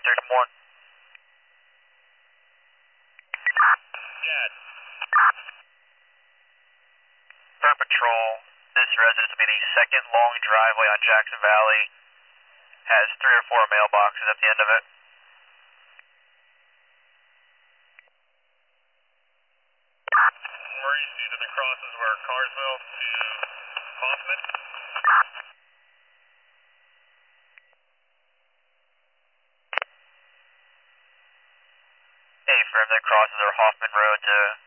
1. Jet. Per patrol, this residence will be the second long driveway on Jackson Valley. Has 3 or 4 mailboxes at the end of it. Where you see that it crosses where Carsville to Hoffman? Affirm, that crosses our Hoffman Road to